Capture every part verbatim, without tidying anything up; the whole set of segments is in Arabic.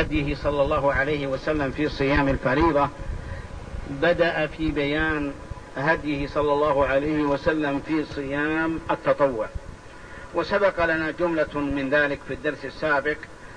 هديه صلى الله عليه وسلم في صيام الفريضة بدأ في بيان هديه صلى الله عليه وسلم في صيام التطوع، وسبق لنا جملة من ذلك في الدرس السابق،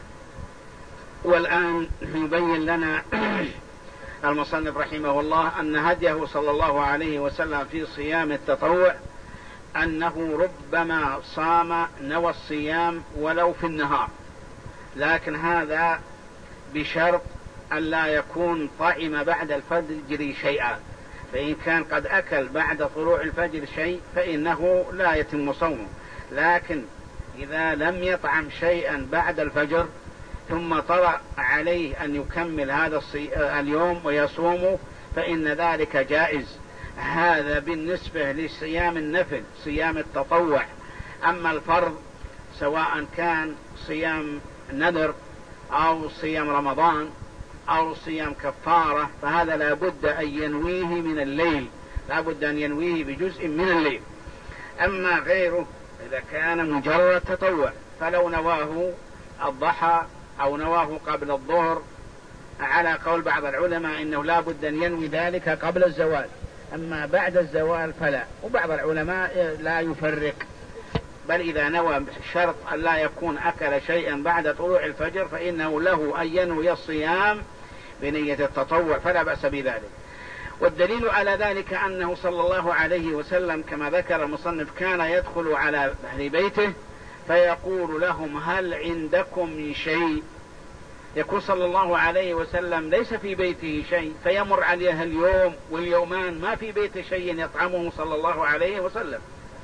والآن يبين لنا المصنف رحمه الله أن هديه صلى الله عليه وسلم في صيام التطوع أنه ربما صام نوى الصيام ولو في النهار، لكن هذا بشرط أن لا يكون طعم بعد الفجر شيئا، فإن كان قد أكل بعد طلوع الفجر شيء فإنه لا يتم صومه، لكن إذا لم يطعم شيئا بعد الفجر ثم طرأ عليه أن يكمل هذا اليوم ويصومه فإن ذلك جائز. هذا بالنسبة لصيام النفل، صيام التطوع. أما الفرض سواء كان صيام نذر أو صيام رمضان أو صيام كفارة فهذا لا بد أن ينويه من الليل، لا بد أن ينويه بجزء من الليل. أما غيره إذا كان مجرد تطوع فلو نواه الضحى أو نواه قبل الظهر على قول بعض العلماء إنه لا بد أن ينوي ذلك قبل الزوال، أما بعد الزوال فلا. وبعض العلماء لا يفرق، بل إذا نوى شرط أن لا يكون أكل شيئا بعد طلوع الفجر فإنه له أن ينوي الصيام بنية التطوع فلا بأس بذلك. والدليل على ذلك أنه صلى الله عليه وسلم كما ذكر المصنف كان يدخل على أهل بيته فيقول لهم هل عندكم من شيء؟ يقول صلى الله عليه وسلم ليس في بيته شيء، فيمر عليه اليوم واليومان ما في بيته شيء يطعمه صلى الله عليه وسلم،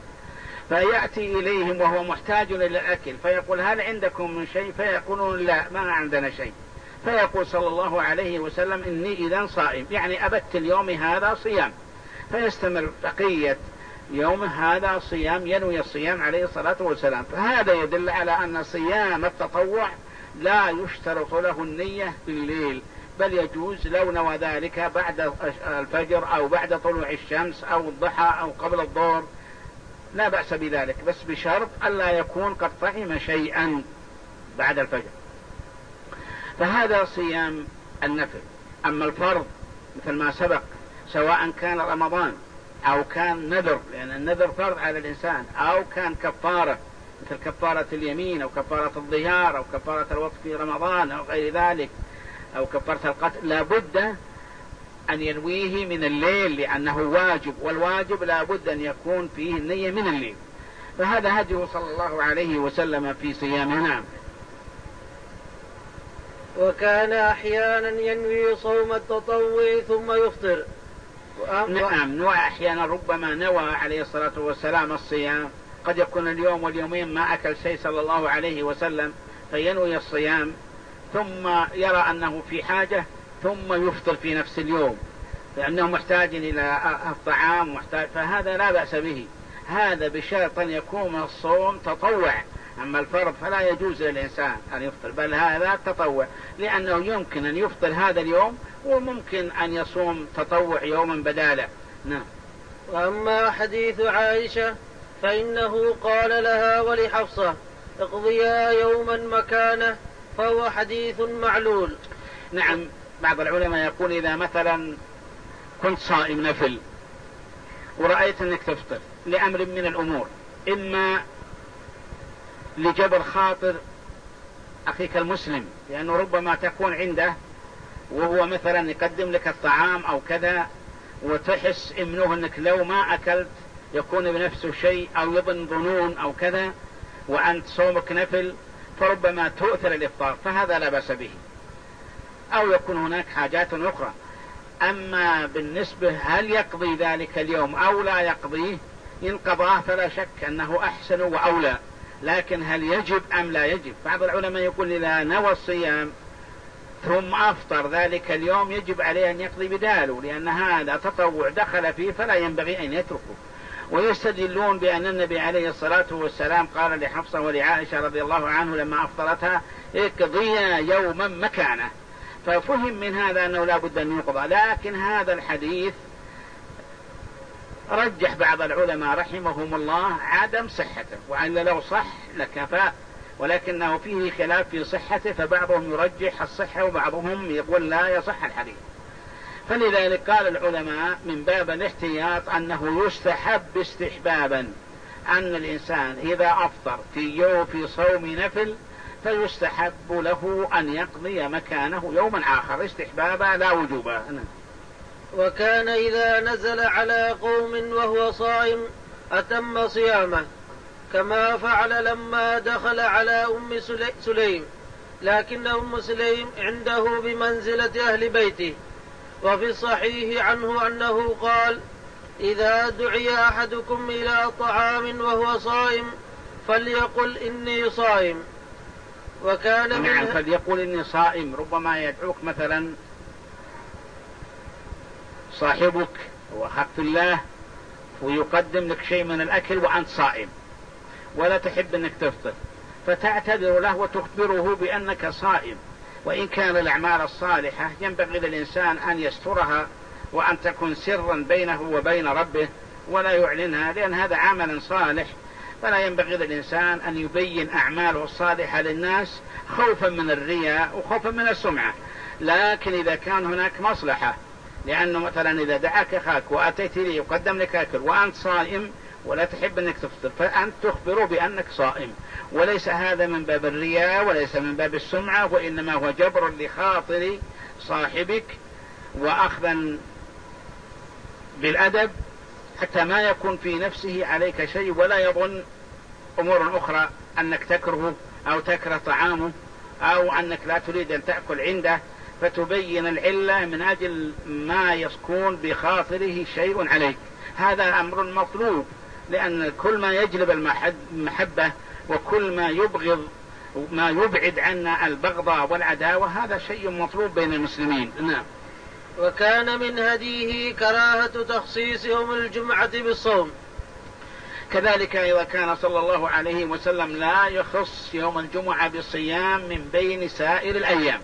فيأتي إليهم وهو محتاج إلى الأكل فيقول هل عندكم من شيء؟ فيقولون لا ما عندنا شيء، فيقول صلى الله عليه وسلم إني إذا صائم، يعني أبت اليوم هذا صيام، فيستمر بقية يوم هذا صيام، ينوي الصيام عليه الصلاة والسلام. فهذا يدل على أن صيام التطوع لا يشترط له النية في الليل، بل يجوز لو نوى ذلك بعد الفجر أو بعد طلوع الشمس أو الضحى أو قبل الظهر لا بأس بذلك، بس بشرط ألا يكون قد طعم شيئا بعد الفجر. فهذا صيام النفل. أما الفرض مثل ما سبق سواء كان رمضان أو كان نذر، لأن النذر فرض على الإنسان، أو كان كفارة مثل كفارة اليمين أو كفارة الظهار أو كفارة الوقت في رمضان أو غير ذلك أو كفارة القتل، لا بد أن ينويه من الليل لأنه واجب، والواجب لا بد أن يكون فيه النية من الليل. فهذا هديه صلى الله عليه وسلم في صيامنا. وكان أحيانا ينوي صوم التطوع ثم يفطر. نعم، نوى أحيانا ربما نوى عليه الصلاة والسلام الصيام، قد يكون اليوم واليومين ما أكل شيء صلى الله عليه وسلم فينوي الصيام ثم يرى أنه في حاجة ثم يفطر في نفس اليوم لأنه محتاج إلى الطعام محتاج، فهذا لا بأس به، هذا بشرط أن يكون الصوم تطوع. أما الفرض فلا يجوز للإنسان أن يفطر، بل هذا تطوع، لأنه يمكن أن يفطر هذا اليوم وممكن أن يصوم تطوع يوما بداله. نعم. وأما حديث عائشة فإنه قال لها ولحفصة اقضيا يوما مكانه فهو حديث معلول. نعم، بعض العلماء يقول إذا مثلا كنت صائم نفل ورأيت أنك تفطر لأمر من الأمور، إما لجبر خاطر أخيك المسلم لأنه ربما تكون عنده وهو مثلا يقدم لك الطعام أو كذا وتحس إمنه أنك لو ما أكلت يكون بنفسه شيء أو يظن ظنون أو كذا وأنت صومك نفل فربما تؤثر الإفطار، فهذا لا بأس به، أو يكون هناك حاجات أخرى. أما بالنسبة هل يقضي ذلك اليوم أو لا يقضيه، إن قضاه فلا شك أنه أحسن وأولى، لكن هل يجب أم لا يجب؟ بعض العلماء يقول إذا نوى الصيام ثم أفطر ذلك اليوم يجب عليه أن يقضي بداله، لأن هذا تطوع دخل فيه فلا ينبغي أن يتركه. ويستدلون بأن النبي عليه الصلاة والسلام قال لحفصة ولعائشة رضي الله عنه لما أفطرتها اقضيا يوما مكانه، ففهم من هذا أنه لا بد أن يقضى. لكن هذا الحديث رجح بعض العلماء رحمهم الله عدم صحته، وأن لو صح لكفى، ولكنه فيه خلاف في صحته، فبعضهم يرجح الصحة وبعضهم يقول لا يصح الحديث. فلذلك قال العلماء من باب الاحتياط أنه يستحب استحبابا أن الإنسان إذا أفطر في يوم في صوم نفل فيستحب له أن يقضي مكانه يوما آخر استحبابا لا وجوبا. وكان إذا نزل على قوم وهو صائم أتم صيامه، كما فعل لما دخل على أم سليم، لكن أم سليم عنده بمنزلة أهل بيته. وفي الصحيح عنه أنه قال: إذا دعي أحدكم إلى طعام وهو صائم فليقل إني صائم. وكان نعم، فليقل إني صائم. ربما يدعوك مثلا صاحبك وأخاك في الله ويقدم لك شيء من الأكل وأنت صائم ولا تحب أنك تفطر، فتعتذر له وتخبره بأنك صائم. وإن كان الأعمال الصالحة ينبغي للإنسان أن يسترها وأن تكون سرا بينه وبين ربه ولا يعلنها، لأن هذا عمل صالح، فلا ينبغي للإنسان أن يبين أعماله الصالحة للناس خوفا من الرياء وخوفا من السمعة. لكن إذا كان هناك مصلحة، لأنه مثلا إذا دعاك أخاك وأتيت لي يقدم لك أكل وأنت صائم ولا تحب أنك تفطر، فأنت تخبره بأنك صائم، وليس هذا من باب الرياء وليس من باب السمعة، وإنما هو جبر لخاطر صاحبك وأخذا بالأدب حتى ما يكون في نفسه عليك شيء ولا يظن أمور أخرى أنك تكره أو تكره طعامه أو أنك لا تريد أن تأكل عنده، فتبين العلة من أجل ما يكون بخاطره شيء عليك. هذا أمر مطلوب، لأن كل ما يجلب المحبة وكل ما يبغض ما يبعد عنا البغضاء والعداوة هذا شيء مطلوب بين المسلمين. نعم. وكان من هديه كراهة تخصيص يوم الجمعة بالصوم. كذلك إذا كان صلى الله عليه وسلم لا يخص يوم الجمعة بالصيام من بين سائر الأيام،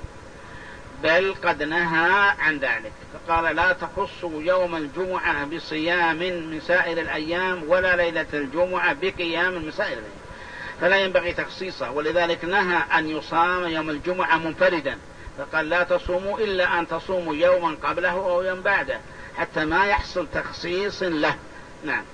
بل قد نهى عن ذلك، فقال: لا تخصوا يوم الجمعة بصيام من سائر الأيام ولا ليلة الجمعة بقيام من سائر الأيام، فلا ينبغي تخصيصه. ولذلك نهى أن يصام يوم الجمعة منفردا، فقال: لا تصوموا إلا أن تصوموا يوما قبله أو يوم بعده حتى ما يحصل تخصيص له. نعم.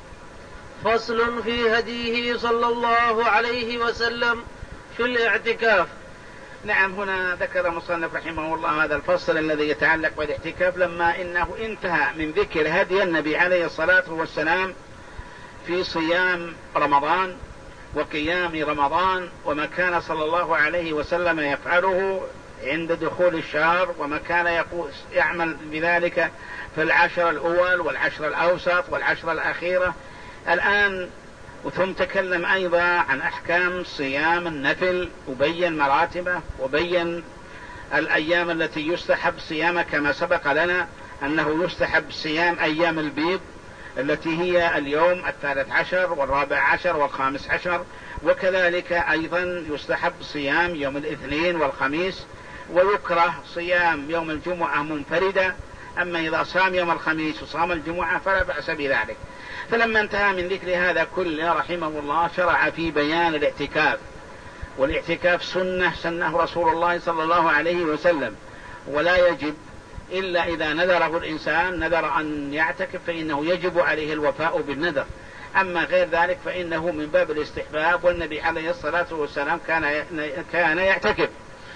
فصل في هديه صلى الله عليه وسلم في الاعتكاف. نعم، هنا ذكر المصنف رحمه الله هذا الفصل الذي يتعلق بالاعتكاف، لما إنه انتهى من ذكر هدي النبي عليه الصلاة والسلام في صيام رمضان وقيام رمضان، وما كان صلى الله عليه وسلم يفعله عند دخول الشهر، وما كان يعمل بذلك في العشر الأول والعشر الأوسط والعشر الأخيرة. الآن وثم تكلم أيضا عن أحكام صيام النفل وبين مراتبه وبين الأيام التي يستحب صيامها، كما سبق لنا أنه يستحب صيام أيام البيض التي هي اليوم الثالث عشر والرابع عشر والخامس عشر، وكذلك أيضا يستحب صيام يوم الاثنين والخميس، ويكره صيام يوم الجمعة منفردة. أما إذا صام يوم الخميس وصام الجمعة فلا بأس بذلك. فلما انتهى من ذكر هذا كله رحمه الله شرع في بيان الاعتكاف. والاعتكاف سنة سنه رسول الله صلى الله عليه وسلم، ولا يجب إلا إذا نذره الإنسان نذر أن يعتكف فإنه يجب عليه الوفاء بالنذر. أما غير ذلك فإنه من باب الاستحباب، والنبي عليه الصلاة والسلام كان كان يعتكف.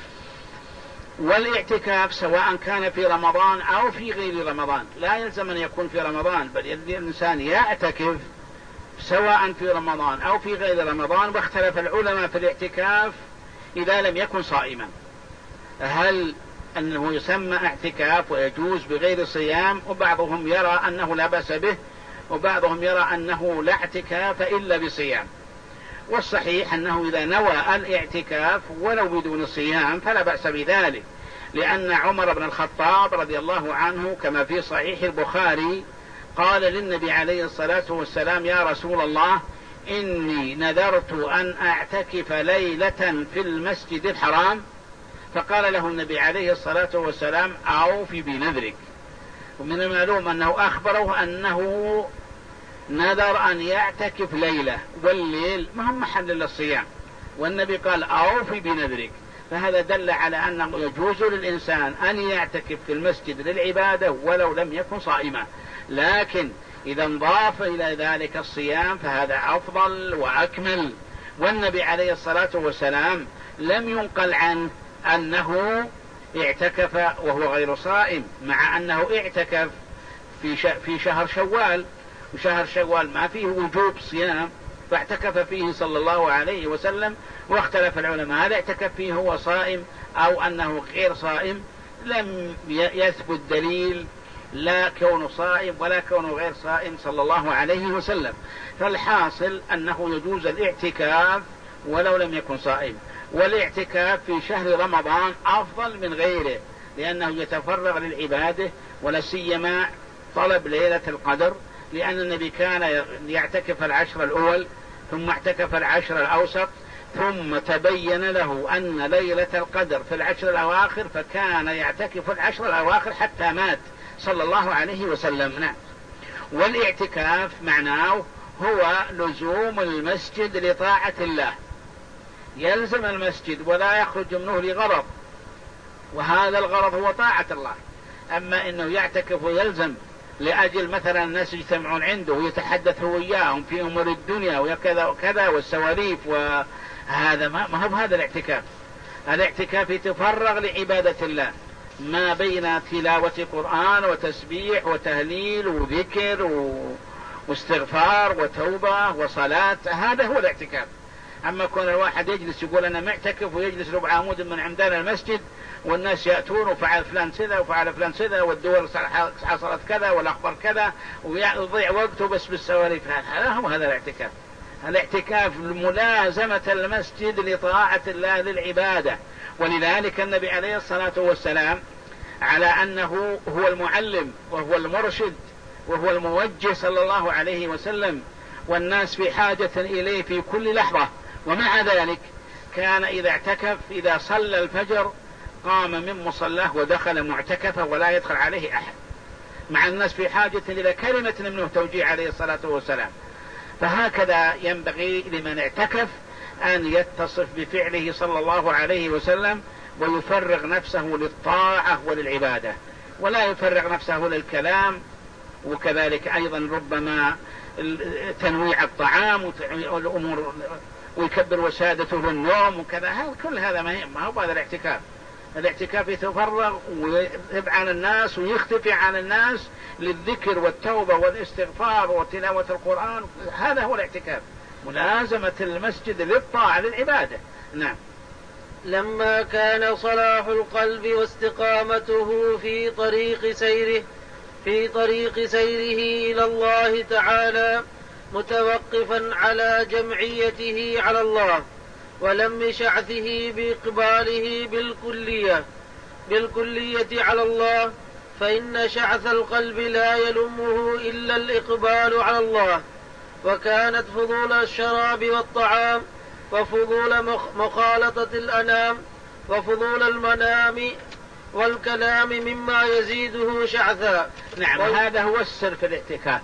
والاعتكاف سواء كان في رمضان أو في غير رمضان، لا يلزم أن يكون في رمضان، بل الإنسان يعتكف سواء في رمضان أو في غير رمضان. واختلف العلماء في الاعتكاف إذا لم يكن صائما، هل أنه يسمى اعتكاف ويجوز بغير صيام؟ وبعضهم يرى أنه لا بأس به، وبعضهم يرى أنه لا اعتكاف إلا بصيام. والصحيح أنه إذا نوى الاعتكاف ولو بدون صيام فلا بأس بذلك، لأن عمر بن الخطاب رضي الله عنه كما في صحيح البخاري قال للنبي عليه الصلاة والسلام: يا رسول الله، إني نذرت أن أعتكف ليلة في المسجد الحرام. فقال له النبي عليه الصلاة والسلام: أوفي بنذرك. ومن المعلوم أنه أخبره أنه نذر أن يعتكف ليلة، والليل ما هم محل للصيام، والنبي قال أوفي بنذرك، فهذا دل على أنه يجوز للإنسان أن يعتكف في المسجد للعبادة ولو لم يكن صائما، لكن إذا انضاف إلى ذلك الصيام فهذا أفضل وأكمل. والنبي عليه الصلاة والسلام لم ينقل عنه أنه اعتكف وهو غير صائم، مع أنه اعتكف في في شهر شوال، وشهر شوال ما فيه وجوب صيام، فاعتكف فيه صلى الله عليه وسلم. واختلف العلماء هل اعتكف فيه هو صائم أو أنه غير صائم، لم يثبت دليل لا كونه صائم ولا كونه غير صائم صلى الله عليه وسلم. فالحاصل أنه يجوز الاعتكاف ولو لم يكن صائم، والاعتكاف في شهر رمضان أفضل من غيره لأنه يتفرغ للعبادة، ولا سيما طلب ليلة القدر، لأن النبي كان يعتكف العشر الأول ثم اعتكف العشر الأوسط، ثم تبين له أن ليلة القدر في العشر الأواخر فكان يعتكف العشر الأواخر حتى مات صلى الله عليه وسلم. نعم. والاعتكاف معناه هو لزوم المسجد لطاعة الله، يلزم المسجد ولا يخرج منه لغرض، وهذا الغرض هو طاعة الله. أما إنه يعتكف ويلزم لأجل مثلا الناس يجتمعون عنده ويتحدث وياهم في أمور الدنيا وكذا وكذا والسواليف، وهذا ما هو هذا الاعتكاف. الاعتكاف يتفرغ لعبادة الله ما بين تلاوة قرآن وتسبيح وتهليل وذكر واستغفار وتوبة وصلاة، هذا هو الاعتكاف. أما كون الواحد يجلس يقول أنا معتكف ويجلس ربع عمود من عمدان المسجد والناس يأتون وفعل فلان كذا وفعل فلان كذا والدول حصلت كذا والأخبار كذا ويضيع وقته بس بالسواليف، هذا هو هذا الاعتكاف. الاعتكاف ملازمة المسجد لطاعة الله للعبادة. ولذلك النبي عليه الصلاة والسلام على أنه هو المعلم وهو المرشد وهو الموجه صلى الله عليه وسلم، والناس في حاجة إليه في كل لحظة، ومع ذلك كان إذا اعتكف إذا صلى الفجر قام من مصلاه ودخل معتكفا ولا يدخل عليه أحد، مع الناس في حاجة إلى كلمة منه توجيه عليه الصلاة والسلام. فهكذا ينبغي لمن اعتكف أن يتصف بفعله صلى الله عليه وسلم ويفرغ نفسه للطاعة وللعبادة، ولا يفرغ نفسه للكلام، وكذلك أيضا ربما تنويع الطعام والأمور ويكبر وسادته للنوم وكذا، كل هذا ما هو هذا الاعتكاف. الاعتكاف يتفرغ ويذهب عن الناس ويختفي عن الناس للذكر والتوبة والاستغفار وتلاوة القرآن، هذا هو الاعتكاف، ملازمة المسجد للطاعة للعبادة. نعم. لما كان صلاح القلب واستقامته في طريق سيره في طريق سيره إلى الله تعالى متوقفا على جمعيته على الله ولم شعثه بإقباله بالكلية بالكلية على الله، فإن شعث القلب لا يلمه إلا الإقبال على الله. وكانت فضول الشراب والطعام وفضول مخالطة الأنام وفضول المنام والكلام مما يزيده شعثا. نعم. وال... هذا هو السر في الاعتكاف.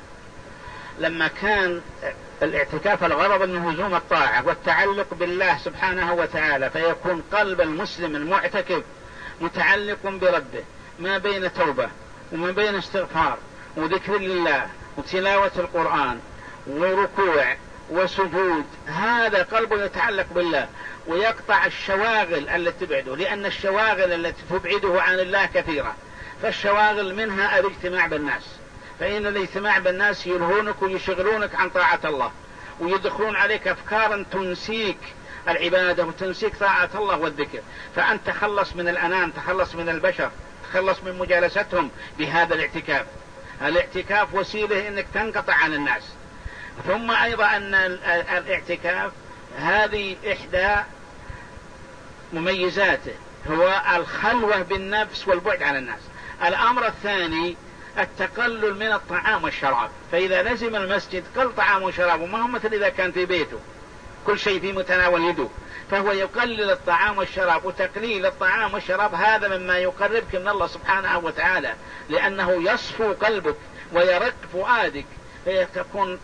لما كان الاعتكاف الغرض من لزوم الطاعة والتعلق بالله سبحانه وتعالى، فيكون قلب المسلم المعتكف متعلق بربه ما بين توبة وما بين استغفار وذكر لله وتلاوة القرآن وركوع وسجود، هذا قلبه يتعلق بالله ويقطع الشواغل التي تبعده، لأن الشواغل التي تبعده عن الله كثيرة، فالشواغل منها الاجتماع بالناس، فإن الاجتماع بالناس يلهونك ويشغلونك عن طاعة الله ويدخلون عليك أفكارا تنسيك العبادة وتنسيك طاعة الله والذكر، فأنت تخلص من الأنام، تخلص من البشر، تخلص من مجالستهم بهذا الاعتكاف. الاعتكاف وسيلة إنك تنقطع عن الناس. ثم أيضا أن الاعتكاف هذه إحدى مميزاته، هو الخلوة بالنفس والبعد عن الناس. الأمر الثاني التقلل من الطعام والشراب، فإذا لزم المسجد قل طعام وشراب، وما هو مثل إذا كان في بيته كل شيء في متناول يده، فهو يقلل الطعام والشراب. وتقليل الطعام والشراب هذا مما يقربك من الله سبحانه وتعالى، لأنه يصفو قلبك ويرق فؤادك، فيكون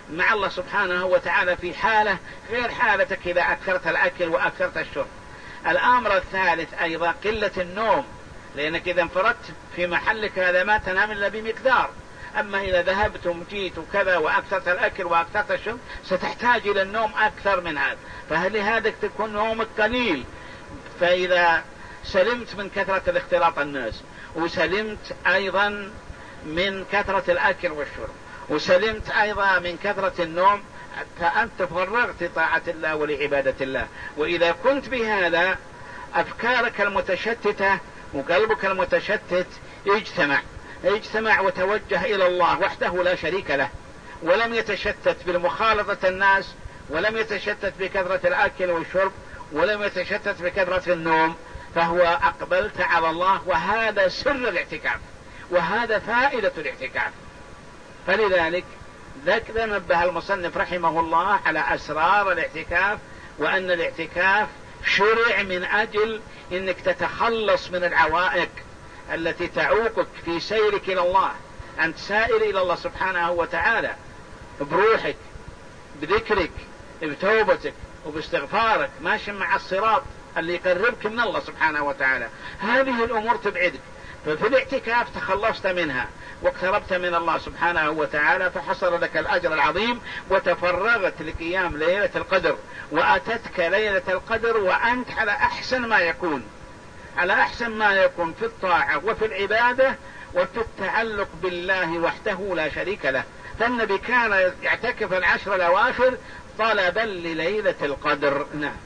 مع الله سبحانه وتعالى في حالة غير حالتك إذا أكثرت الأكل وأكثرت الشرب. الأمر الثالث أيضا قلة النوم، لأنك إذا انفردت في محلك هذا ما تنام إلا بمقدار، أما إذا ذهبت وجيت وكذا وأكثرت الأكل وأكثرت الشرب ستحتاج إلى النوم أكثر من هذا، فلهذا تكون نومك قليل. فإذا سلمت من كثرة الاختلاط الناس، وسلمت أيضا من كثرة الأكل والشرب، وسلمت أيضا من كثرة النوم، فأنت تفرغت لطاعة الله ولعبادة الله. وإذا كنت بهذا أفكارك المتشتتة وقلبك المتشتت اجتمع اجتمع وتوجه إلى الله وحده لا شريك له، ولم يتشتت بالمخالطة الناس، ولم يتشتت بكثرة الأكل والشرب، ولم يتشتت بكثرة النوم، فهو أقبلت على الله. وهذا سر الاعتكاف، وهذا فائدة الاعتكاف. فلذلك ذكر نبه المصنف رحمه الله على أسرار الاعتكاف، وأن الاعتكاف شرع من أجل أنك تتخلص من العوائق التي تعوقك في سيرك إلى الله، أنت سائر إلى الله سبحانه وتعالى بروحك، بذكرك، بتوبتك، وباستغفارك، ماشي مع الصراط اللي يقربك من الله سبحانه وتعالى. هذه الأمور تبعدك، ففي الاعتكاف تخلصت منها واقتربت من الله سبحانه وتعالى، فحصل لك الأجر العظيم، وتفرغت لقيام ليلة القدر، وأتتك ليلة القدر وأنت على أحسن ما يكون، على أحسن ما يكون في الطاعة وفي العبادة وفي التعلق بالله وحده لا شريك له. فالنبي كان يعتكف العشر الأواخر طلبا لليلة القدر. نعم.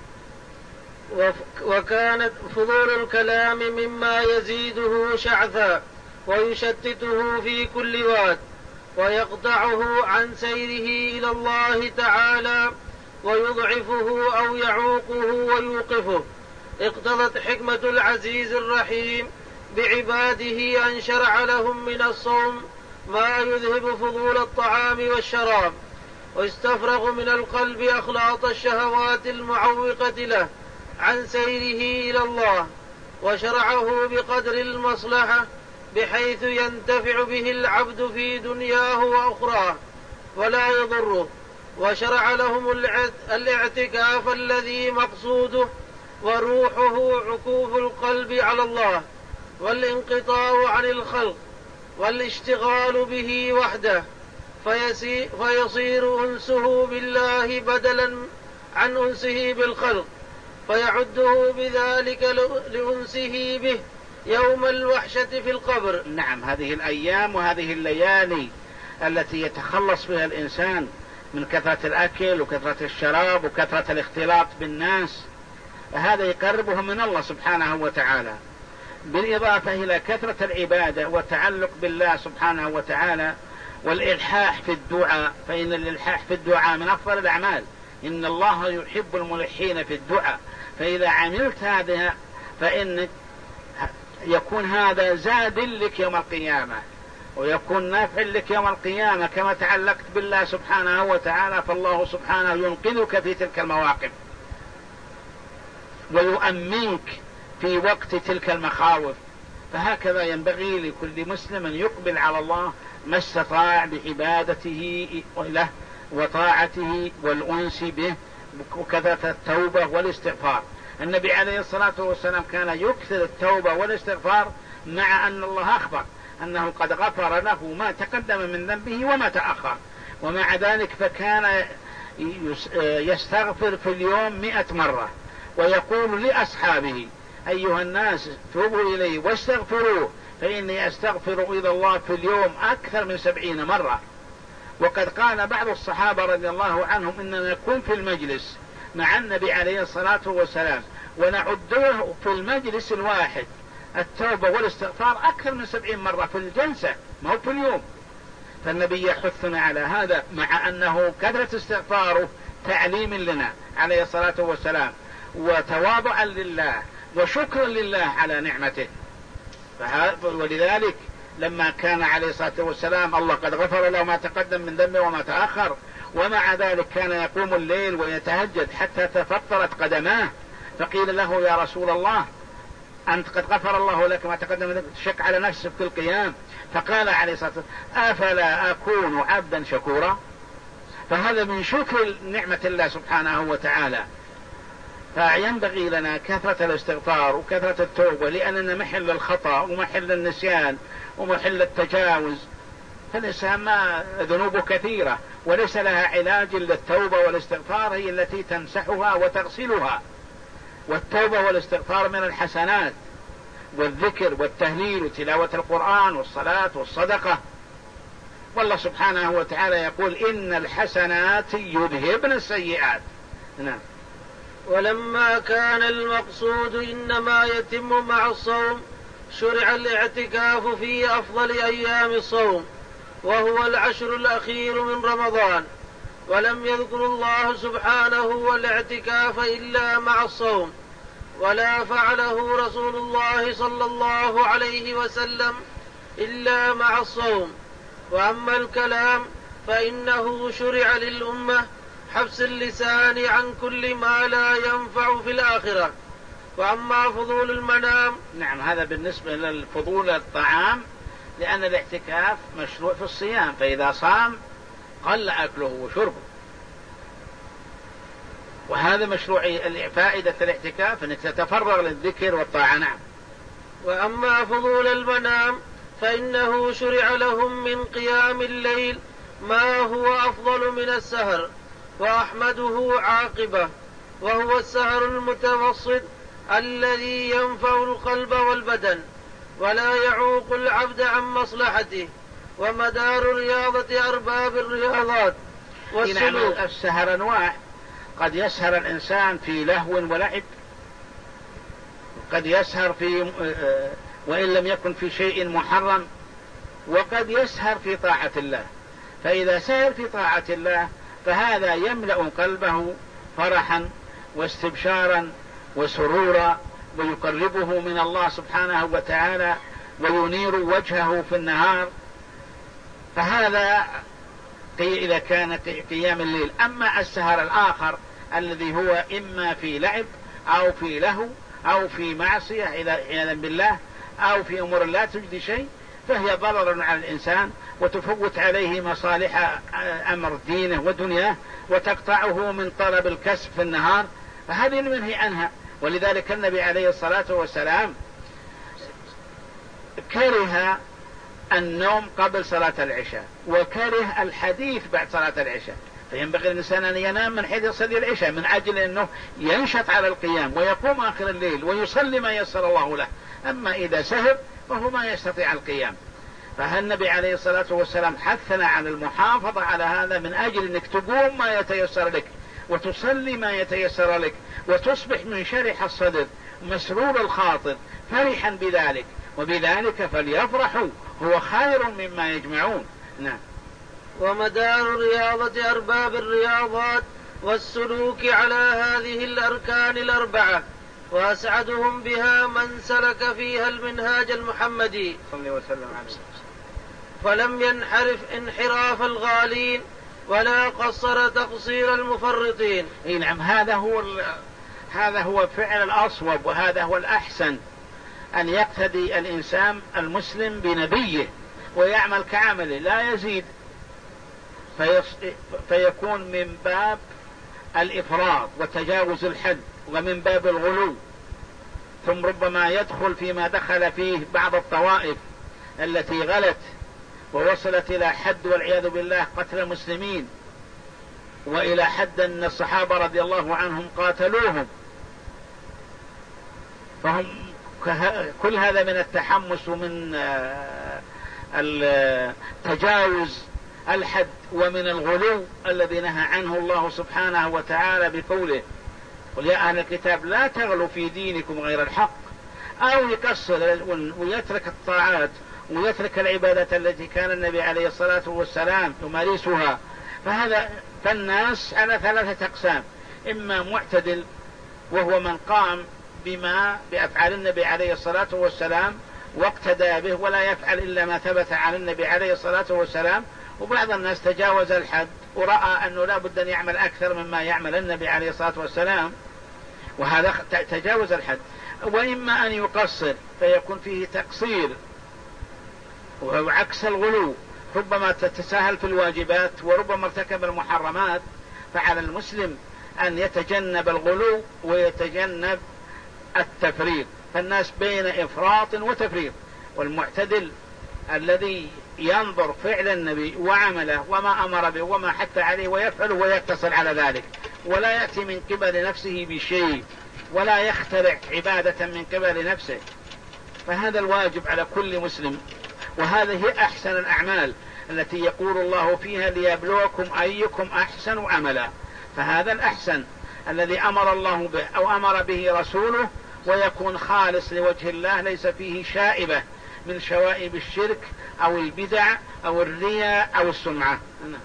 وكانت فضول الكلام مما يزيده شعثا ويشتته في كل واد، ويقطعه عن سيره إلى الله تعالى، ويضعفه أو يعوقه ويوقفه. اقتضت حكمة العزيز الرحيم بعباده أن شرع لهم من الصوم ما يذهب فضول الطعام والشراب، ويستفرغ من القلب أخلاط الشهوات المعوقة له عن سيره إلى الله، وشرعه بقدر المصلحة بحيث ينتفع به العبد في دنياه وأخراه ولا يضره. وشرع لهم الاعتكاف الذي مقصوده وروحه عكوف القلب على الله، والانقطاع عن الخلق، والاشتغال به وحده، فيصير أنسه بالله بدلا عن أنسه بالخلق، فيعده بذلك لأنسه به يوم الوحشة في القبر. نعم، هذه الأيام وهذه الليالي التي يتخلص بها الإنسان من كثرة الأكل وكثرة الشراب وكثرة الاختلاط بالناس، هذا يقربهم من الله سبحانه وتعالى، بالإضافة إلى كثرة العبادة والتعلق بالله سبحانه وتعالى والإلحاح في الدعاء، فإن الإلحاح في الدعاء من أفضل الأعمال، إن الله يحب الملحين في الدعاء. فإذا عملت هذا فإن يكون هذا زاد لك يوم القيامة، ويكون نافع لك يوم القيامة كما تعلقت بالله سبحانه وتعالى، فالله سبحانه ينقذك في تلك المواقف ويؤمنك في وقت تلك المخاوف. فهكذا ينبغي لكل مسلم أن يقبل على الله ما استطاع بعبادته له وطاعته والأنس به وكثرة التوبة والاستغفار. النبي عليه الصلاة والسلام كان يكثر التوبة والاستغفار، مع أن الله أخبر أنه قد غفر له ما تقدم من ذنبه وما تأخر، ومع ذلك فكان يستغفر في اليوم مئة مرة، ويقول لأصحابه: أيها الناس توبوا إلي واستغفروه فإني أستغفر إلى الله في اليوم أكثر من سبعين مرة. وقد قال بعض الصحابة رضي الله عنهم: إننا نكون في المجلس مع النبي عليه الصلاة والسلام ونعده في المجلس الواحد التوبة والاستغفار أكثر من سبعين مرة في الجلسة، ما هو في اليوم. فالنبي يحثنا على هذا، مع أنه كثرة استغفاره تعليم لنا عليه الصلاة والسلام، وتواضعا لله وشكرا لله على نعمته. ولذلك لما كان عليه الصلاة والسلام الله قد غفر له ما تقدم من ذنبه وما تأخر، ومع ذلك كان يقوم الليل ويتهجد حتى تفطرت قدماه، فقيل له: يا رسول الله، أنت قد غفر الله لك ما تقدم من ذنبك، تشك على نفسك في القيام. فقال عليه الصلاة والسلام: أفلا أكون عبدا شكورا؟ فهذا من شكر نعمة الله سبحانه وتعالى. فينبغي لنا كثرة الاستغفار وكثرة التوبة، لأننا محل الخطأ ومحل النسيان ومحل التجاوز. فالإنسان ما ذنوبه كثيرة وليس لها علاج إلا التوبة والاستغفار، هي التي تمسحها وتغسلها. والتوبة والاستغفار من الحسنات، والذكر والتهليل وتلاوة القرآن والصلاة والصدقة. والله سبحانه وتعالى يقول إن الحسنات يذهبن السيئات. نعم. ولما كان المقصود إنما يتم مع الصوم شرع الاعتكاف في أفضل أيام الصوم، وهو العشر الأخير من رمضان. ولم يذكر الله سبحانه الاعتكاف إلا مع الصوم، ولا فعله رسول الله صلى الله عليه وسلم إلا مع الصوم. وأما الكلام فإنه شرع للأمة حبس اللسان عن كل ما لا ينفع في الآخرة. وأما فضول المنام، نعم، هذا بالنسبة للفضول الطعام، لأن الاعتكاف مشروع في الصيام، فإذا صام قل أكله وشربه، وهذا مشروع. فائدة الاعتكاف أنك تتفرغ للذكر والطاعة. نعم. وأما فضول المنام فإنه شرع لهم من قيام الليل ما هو أفضل من السهر وأحمده عاقبة، وهو السهر المتوسط الذي ينفع القلب والبدن ولا يعوق العبد عن مصلحته، ومدار رياضة أرباب الرياضات والسلوك. السهر أنواع، قد يسهر الإنسان في لهو ولعب، قد يسهر في وإن لم يكن في شيء محرم، وقد يسهر في طاعة الله. فإذا سهر في طاعة الله فهذا يملأ قلبه فرحا واستبشارا وسرورا، ويقربه من الله سبحانه وتعالى، وينير وجهه في النهار. فهذا إذا كانت قيام الليل. أما السهر الآخر الذي هو إما في لعب أو في لهو أو في معصية عياذا بالله أو في أمور لا تجدي شيء، فهي ضرر على الإنسان وتفوت عليه مصالح أمر دينه ودنياه، وتقطعه من طلب الكسب في النهار، فهذه المنهي عنها. ولذلك النبي عليه الصلاة والسلام كره النوم قبل صلاة العشاء، وكره الحديث بعد صلاة العشاء. فينبغي الإنسان أن ينام من حيث يصلي العشاء، من أجل أنه ينشط على القيام ويقوم آخر الليل ويصلي ما يسر الله له. أما إذا سهر فهو ما يستطيع القيام. فالنبي عليه الصلاة والسلام حثنا على المحافظة على هذا، من أجل أنك تقوم ما يتيسر لك وتصلي ما يتيسر لك، وتصبح منشرح الصدر مسرور الخاطر فرحا بذلك، وبذلك فليفرحوا هو خير مما يجمعون. نعم. ومدار رياضة أرباب الرياضات والسلوك على هذه الأركان الأربعة، وأسعدهم بها من سلك فيها المنهاج المحمدي صلى وسلم عليه، فلم ينحرف انحراف الغالين ولا قصر تقصير المفرطين. اي نعم، هذا هو هذا هو فعل الأصوب، وهذا هو الأحسن، أن يقتدي الإنسان المسلم بنبيه ويعمل كعمله لا يزيد، فيكون من باب الإفراط وتجاوز الحد ومن باب الغلو. ثم ربما يدخل فيما دخل فيه بعض الطوائف التي غلت ووصلت إلى حد والعياذ بالله قتل المسلمين، وإلى حد أن الصحابة رضي الله عنهم قاتلوهم. فهم كل هذا من التحمس ومن تجاوز الحد ومن الغلو الذي نهى عنه الله سبحانه وتعالى بقوله: قل يا أهل الكتاب لا تغلوا في دينكم غير الحق، أو يكسر ويترك الطاعات ويترك العبادة التي كان النبي عليه الصلاة والسلام يمارسها. فهذا فالناس على ثلاثة أقسام: إما معتدل وهو من قام بما بأفعال النبي عليه الصلاة والسلام واقتدى به ولا يفعل إلا ما ثبت عن النبي عليه الصلاة والسلام، وبعض الناس تجاوز الحد ورأى أنه لا بد أن يعمل أكثر مما يعمل النبي عليه الصلاة والسلام، وهذا تجاوز الحد. وإما أن يقصر فيكون فيه تقصير وهو عكس الغلو، ربما تتساهل في الواجبات وربما ارتكب المحرمات، فعلى المسلم أن يتجنب الغلو ويتجنب التفريط، فالناس بين إفراط وتفريط. والمعتدل الذي ينظر فعل النبي وعمله وما أمر به وما حث عليه ويفعله ويقتصر على ذلك، ولا يأتي من قبل نفسه بشيء ولا يخترع عبادة من قبل نفسه، فهذا الواجب على كل مسلم. وهذه هي أحسن الأعمال التي يقول الله فيها ليبلوكم أيكم أحسن عملا، فهذا الأحسن الذي أمر الله به أو أمر به رسوله، ويكون خالص لوجه الله، ليس فيه شائبة من شوائب الشرك أو البدع أو الرياء أو السمعة.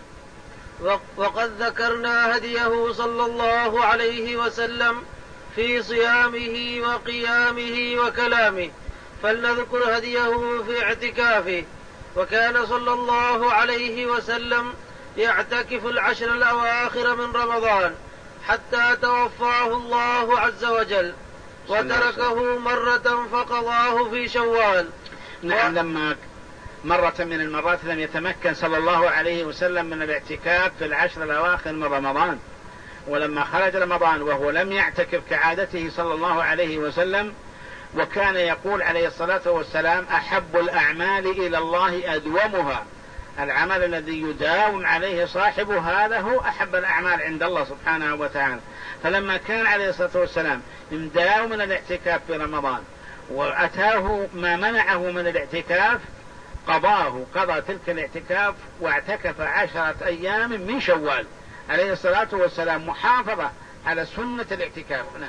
وقد ذكرنا هديه صلى الله عليه وسلم في صيامه وقيامه وكلامه، فلنذكر هديه في اعتكافه. وكان صلى الله عليه وسلم يعتكف العشر الأواخر من رمضان حتى توفاه الله عز وجل، وتركه مرة فقضاه في شوال. نعم، لما مرة من المرات لم يتمكن صلى الله عليه وسلم من الاعتكاف في العشر الأواخر من رمضان، ولما خرج رمضان وهو لم يعتكف كعادته صلى الله عليه وسلم، وكان يقول عليه الصلاة والسلام: أحب الأعمال إلى الله أدومها، العمل الذي يداوم عليه صاحبه هذا هو أحب الأعمال عند الله سبحانه وتعالى. فلما كان عليه الصلاة والسلام يداوم من الاعتكاف في رمضان وأتاه ما منعه من الاعتكاف، قضاه قضى تلك الاعتكاف واعتكف عشرة أيام من شوال عليه الصلاة والسلام، محافظة على سنة الاعتكاف. نعم.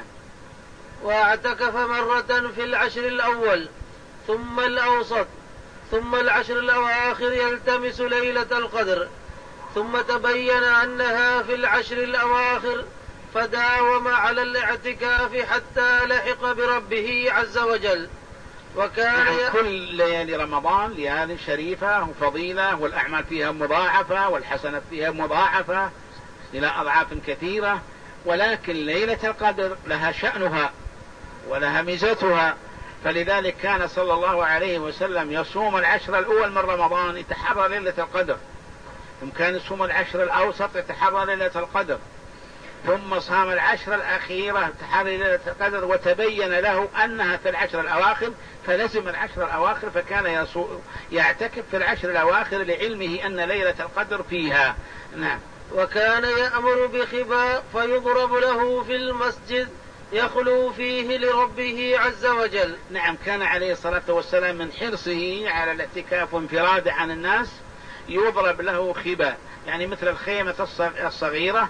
واعتكف مرة في العشر الأول ثم الأوسط ثم العشر الأواخر يلتمس ليلة القدر، ثم تبين أنها في العشر الأواخر فداوم على الاعتكاف حتى لحق بربه عز وجل. وكان يعني كل ليالي رمضان ليالي شريفة وفضيلة، والأعمال فيها مضاعفة والحسنة فيها مضاعفة إلى أضعاف كثيرة، ولكن ليلة القدر لها شأنها ولها ميزتها، فلذلك كان صلى الله عليه وسلم يصوم العشر الأول من رمضان يتحرى ليلة القدر، ثم كان يصوم العشر الأوسط يتحرى ليلة القدر، ثم صام العشر الأخيرة تحرى ليلة القدر، وتبين له أنها في العشر الأواخر فلزم العشر الأواخر، فكان يعتكف في العشر الأواخر لعلمه أن ليلة القدر فيها. نعم. وكان يأمر بخباء فيضرب له في المسجد يخلو فيه لربه عز وجل. نعم، كان عليه الصلاة والسلام من حرصه على الاعتكاف وانفراده عن الناس يضرب له خباء، يعني مثل الخيمة الصغيرة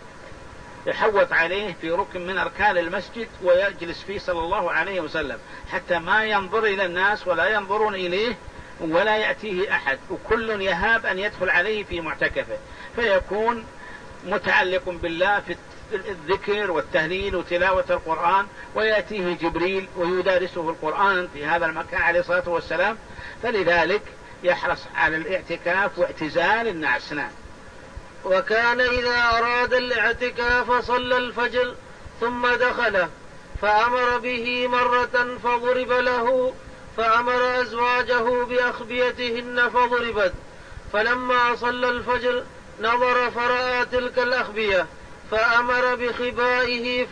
يحوط عليه في ركن من أركان المسجد ويجلس فيه صلى الله عليه وسلم، حتى ما ينظر إلى الناس ولا ينظرون إليه ولا يأتيه أحد، وكل يهاب أن يدخل عليه في معتكفه، فيكون متعلق بالله في الذكر والتهليل وتلاوة القرآن، ويأتيه جبريل ويدارسه القرآن في هذا المكان عليه الصلاة والسلام، فلذلك يحرص على الاعتكاف واعتزال الناس. نعم. وكان إذا أراد الاعتكاف صلى الفجر ثم دخله، فأمر به مرة فضرب له، فأمر أزواجه بأخبيتهن فضربت، فلما صلى الفجر نظر فرأى تلك الأخبية فأمر بخبائه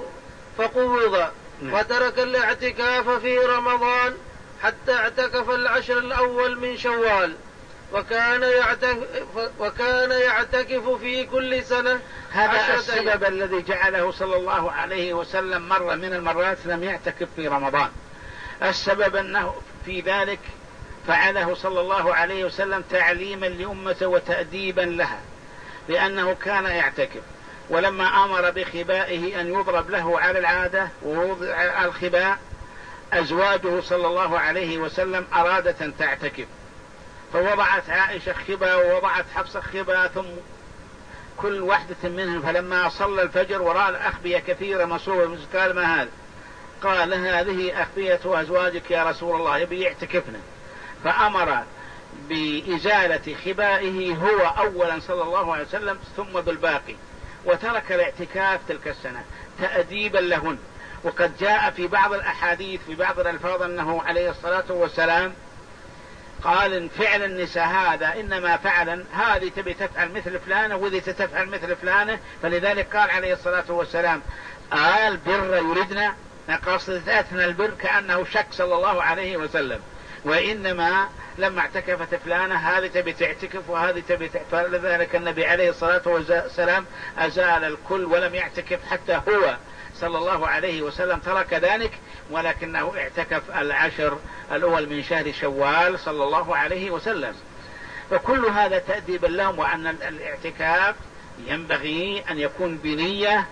فقوض، وترك الاعتكاف في رمضان حتى اعتكف العشر الأول من شوال، وكان يعتكف, وكان يعتكف في كل سنة. هذا السبب الذي جعله صلى الله عليه وسلم مرة من المرات لم يعتكف في رمضان. السبب أنه في ذلك فعله صلى الله عليه وسلم تعليما لأمته وتأديبا لها، لأنه كان يعتكف، ولما أمر بخبائه أن يضرب له على العادة ووضع الخباء، أزواجه صلى الله عليه وسلم أرادت أن تعتكف، فوضعت عائشة خبا ووضعت حفصة خبا، ثم كل واحدة منهم فلما صلى الفجر ورأى الأخبية كثيرة مصروفة قال: ما هذا؟ قال: هذه أخبية أزواجك يا رسول الله، يبي يعتكفنا. فأمر بإزالة خبائه هو أولا صلى الله عليه وسلم ثم بالباقي، وترك الاعتكاف تلك السنة تأديبا لهن. وقد جاء في بعض الأحاديث في بعض الألفاظ أنه عليه الصلاة والسلام قال إن فعل النساء هذا إنما فعلا هذه تبي تفعل مثل فلانة وذي تفعل مثل فلانة، فلذلك قال عليه الصلاة والسلام آل بر يردنا، قصدتنا البر كأنه شك صلى الله عليه وسلم، وإنما لما اعتكفت فلانة هذه تبي تعتكف وهذه تبي تعتكف. لذلك النبي عليه الصلاة والسلام أزال الكل ولم يعتكف حتى هو صلى الله عليه وسلم ترك ذلك، ولكنه اعتكف العشر الأول من شهر شوال صلى الله عليه وسلم. فكل هذا تأديبا لهم، وأن الاعتكاف ينبغي أن يكون بنية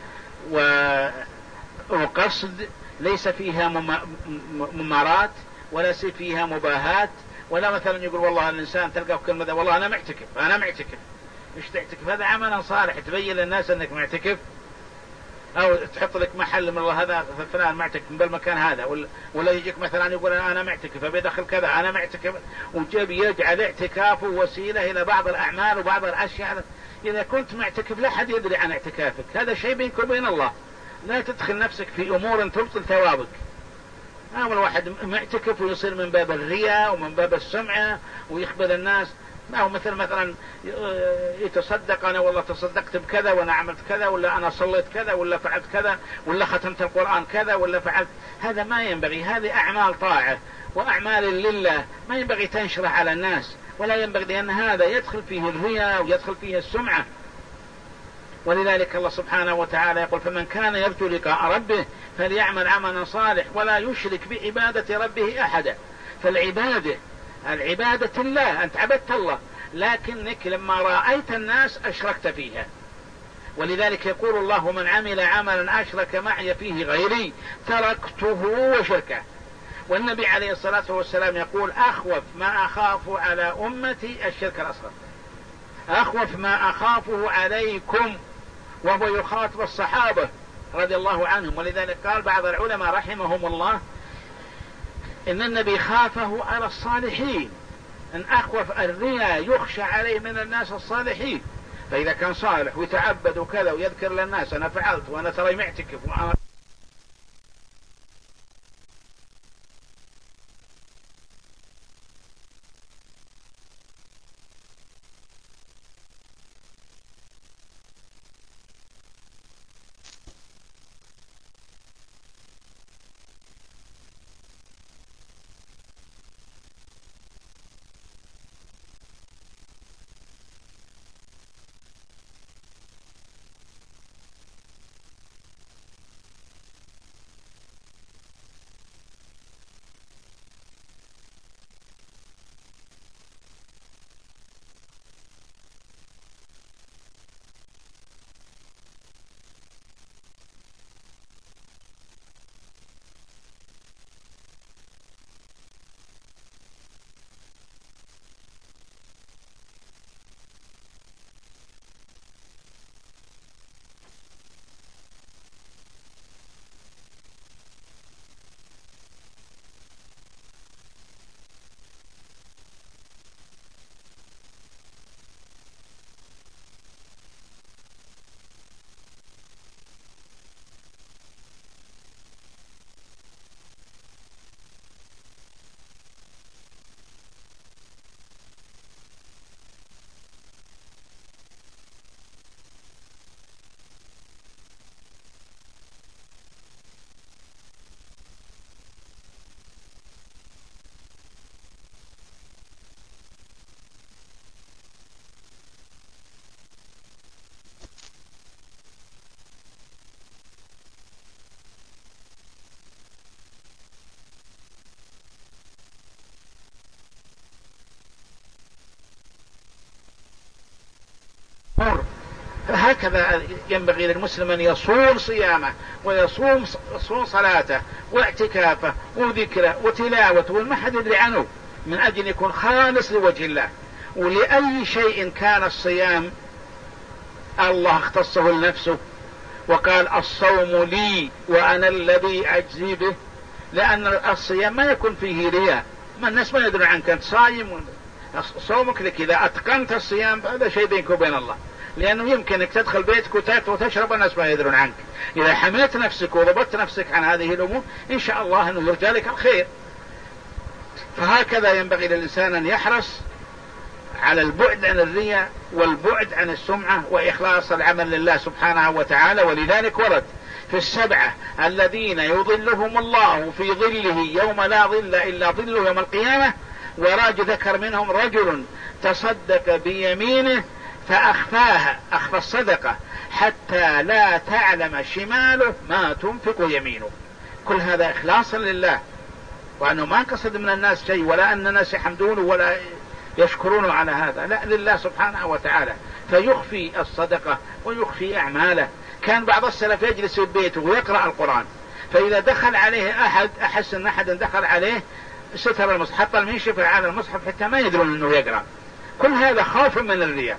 وقصد، ليس فيها ممارات ولا فيها مباهات، ولا مثلا يقول والله الإنسان تلقى في كلمة والله أنا معتكف أنا معتكف إيش تعتكف؟ هذا عمل صالح تبين للناس أنك معتكف، أو تحط لك محل من الله هذا فلان معتكف بالمكان هذا، ولا يجيك مثلا يقول أنا معتكف بيدخل كذا أنا معتكف، وجاب يجعل اعتكافه وسيلة إلى بعض الأعمال وبعض الأشياء. إذا كنت معتكف لا حد يدري عن اعتكافك، هذا شيء بينك وبين الله، لا تدخل نفسك في أمور تبطل ثوابك. أول واحد معتكف ويصير من باب الرياء ومن باب السمعة ويخبر الناس، أو مثل مثلا يتصدق أنا والله تصدقت بكذا وأنا عملت كذا، ولا أنا صليت كذا ولا فعلت كذا ولا ختمت القرآن كذا ولا فعلت، هذا ما ينبغي. هذه أعمال طاعة وأعمال لله ما ينبغي تنشرها على الناس، ولا ينبغي، لأن هذا يدخل فيه الرياء ويدخل فيه السمعة. ولذلك الله سبحانه وتعالى يقول فمن كان يرجو لقاء ربه فليعمل عملا صالح ولا يشرك بعبادة ربه أحدا. فالعبادة العبادة الله، أنت عبدت الله، لكنك لما رأيت الناس أشركت فيها. ولذلك يقول الله من عمل عملا أشرك معي فيه غيري تركته وشركه. والنبي عليه الصلاة والسلام يقول أخوف ما أخاف على أمتي الشرك الأصغر، أخوف ما أخافه عليكم، وهو يخاطب الصحابة رضي الله عنهم. ولذلك قال بعض العلماء رحمهم الله إن النبي خافه على الصالحين، أن أخوف الرياء يخشى عليه من الناس الصالحين. فإذا كان صالح ويتعبد وكذا ويذكر للناس أنا فعلت وأنا ترى معتكف وأنا هكذا ينبغي للمسلم أن يصوم صيامه ويصوم صلاته واعتكافه وذكره وتلاوته وما حد يدري عنه، من أجل يكون خالص لوجه الله. ولأي شيء كان الصيام الله اختصه لنفسه وقال الصوم لي وأنا الذي أجزي به، لأن الصيام ما يكون فيه رياء، ما الناس ما يدرون عنك أنت صايم، صومك لك إذا أتقنت الصيام هذا شيء بينك وبين الله، لأنه يمكنك تدخل بيتك وتأكل وتشرب الناس ما يدرون عنك. إذا حملت نفسك وضبطت نفسك عن هذه الأمور إن شاء الله أنه يرجى لك الخير. فهكذا ينبغي للإنسان أن يحرص على البعد عن الرياء والبعد عن السمعة وإخلاص العمل لله سبحانه وتعالى. ولذلك ورد في السبعة الذين يظلهم الله في ظله يوم لا ظل إلا ظله يوم القيامة، وراج ذكر منهم رجل تصدق بيمينه فأخفاها، أخفى الصدقة حتى لا تعلم شماله ما تنفق يمينه. كل هذا إخلاصا لله، وأنه ما قصد من الناس شيء، ولا أن الناس يحمدون ولا يشكرون على هذا، لا، لله سبحانه وتعالى. فيخفي الصدقة ويخفي أعماله. كان بعض السلف يجلس في بيته ويقرأ القرآن، فإذا دخل عليه أحد أحس أن أحد دخل عليه ستر المصحف، حط المنشف على المصحف حتى ما يدرون أنه يقرأ. كل هذا خوف من الرياء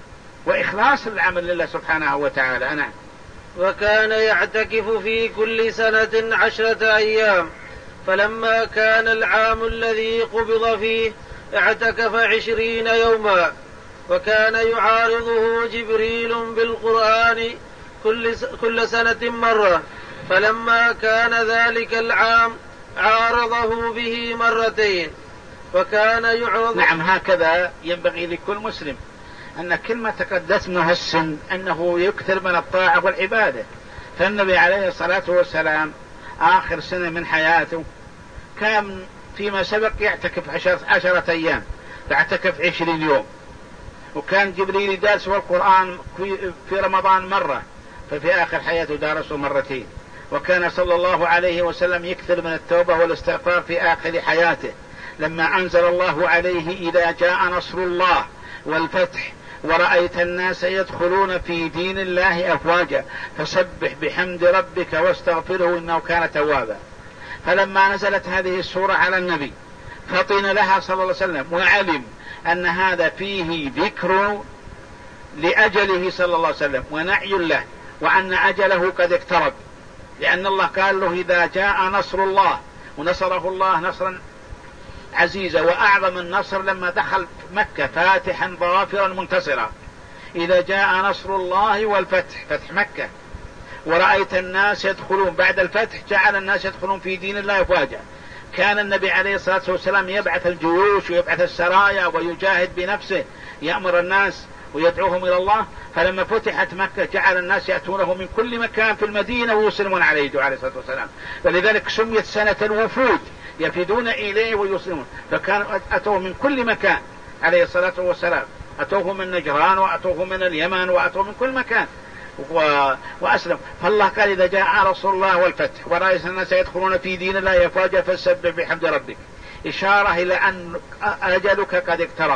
وإخلاص العمل لله سبحانه وتعالى. نعم. وكان يعتكف في كل سنة عشرة أيام، فلما كان العام الذي قبض فيه اعتكف عشرين يوما، وكان يعارضه جبريل بالقرآن كل كل سنة مرة، فلما كان ذلك العام عارضه به مرتين، وكان يعرض. نعم، هكذا ينبغي لكل مسلم أن كلمة تقدس منها السن أنه يكثر من الطاعة والعبادة. فالنبي عليه الصلاة والسلام آخر سنة من حياته كان فيما سبق يعتكف عشرة, عشرة أيام، فاعتكف عشرين يوم. وكان جبريل دارسه القرآن في رمضان مرة، ففي آخر حياته دارسه مرتين. وكان صلى الله عليه وسلم يكثر من التوبة والاستغفار في آخر حياته، لما أنزل الله عليه إذا جاء نصر الله والفتح ورأيت الناس يدخلون في دين الله أفواجا فسبح بحمد ربك واستغفره إنه كان توابا. فلما نزلت هذه السورة على النبي فطن لها صلى الله عليه وسلم، وعلم أن هذا فيه ذكر لأجله صلى الله عليه وسلم ونعي له، وأن أجله قد اقترب، لأن الله قال له إذا جاء نصر الله، ونصره الله نصرا عزيزا، وأعظم النصر لما دخل مكة فاتحا ظافرا منتصرا. إذا جاء نصر الله والفتح، فتح مكة، ورأيت الناس يدخلون بعد الفتح، جعل الناس يدخلون في دين الله أفواجا. كان النبي عليه الصلاة والسلام يبعث الجيوش ويبعث السرايا ويجاهد بنفسه، يأمر الناس ويدعوهم إلى الله. فلما فتحت مكة جعل الناس يأتونه من كل مكان في المدينة ويسلمون عليه عليه الصلاة والسلام، ولذلك سميت سنة الوفود، يفدون إليه ويسلمون. فكانوا أتوه من كل مكان عليه الصلاة والسلام، أتوه من نجران وأتوه من اليمن وأتوه من كل مكان و... وأسلم. فالله قال إذا جاء رسول الله والفتح ورأيت الناس يدخلون في دين الله أفواجا فسبح بحمد ربك، إشارة إلى أن أجلك قد اقترب،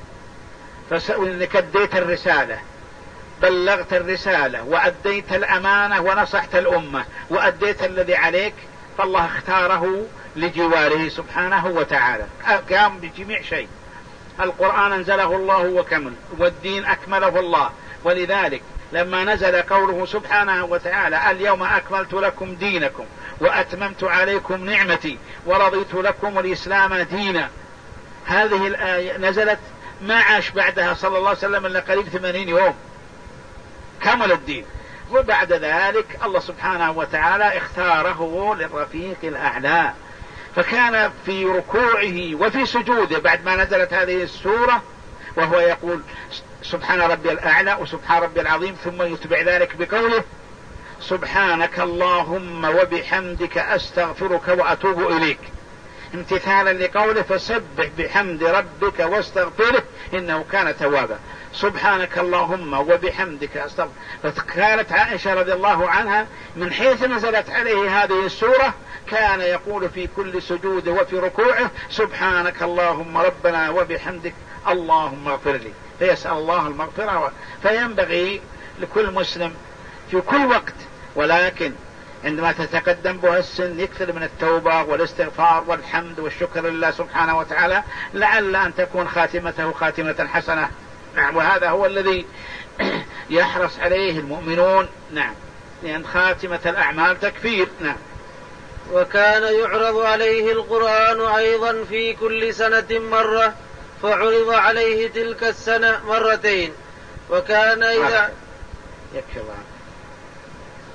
فإنك أديت الرسالة، بلغت الرسالة وأديت الأمانة ونصحت الأمة وأديت الذي عليك، فالله اختاره لجواره سبحانه وتعالى، قام بجميع شيء. القرآن أنزله الله وكمل، والدين أكمله الله. ولذلك لما نزل قوله سبحانه وتعالى اليوم أكملت لكم دينكم وأتممت عليكم نعمتي ورضيت لكم الإسلام دينا، هذه الآية نزلت ما عاش بعدها صلى الله عليه وسلم إلا قريب ثمانين يوم كمل الدين. وبعد ذلك الله سبحانه وتعالى اختاره للرفيق الأعلى، فكان في ركوعه وفي سجوده بعد ما نزلت هذه السورة وهو يقول سبحان ربي الأعلى وسبحان ربي العظيم، ثم يتبع ذلك بقوله سبحانك اللهم وبحمدك أستغفرك وأتوب إليك، امتثالا لقوله فسبح بحمد ربك واستغفره إنه كان توابا. سبحانك اللهم وبحمدك أستغفر. فكانت عائشة رضي الله عنها من حيث نزلت عليه هذه السورة كان يقول في كل سجود وفي ركوعه سبحانك اللهم ربنا وبحمدك اللهم اغفر لي، فيسأل الله المغفرة. فينبغي لكل مسلم في كل وقت، ولكن عندما تتقدم بها السن يكثر من التوبة والاستغفار والحمد والشكر لله سبحانه وتعالى، لعل أن تكون خاتمته خاتمة حسنة. نعم، وهذا هو الذي يحرص عليه المؤمنون. نعم، لأن خاتمة الأعمال تكفير. نعم. وكان يعرض عليه القرآن أيضا في كل سنة مرة، فعرض عليه تلك السنة مرتين. وكان إذا يكفي الله.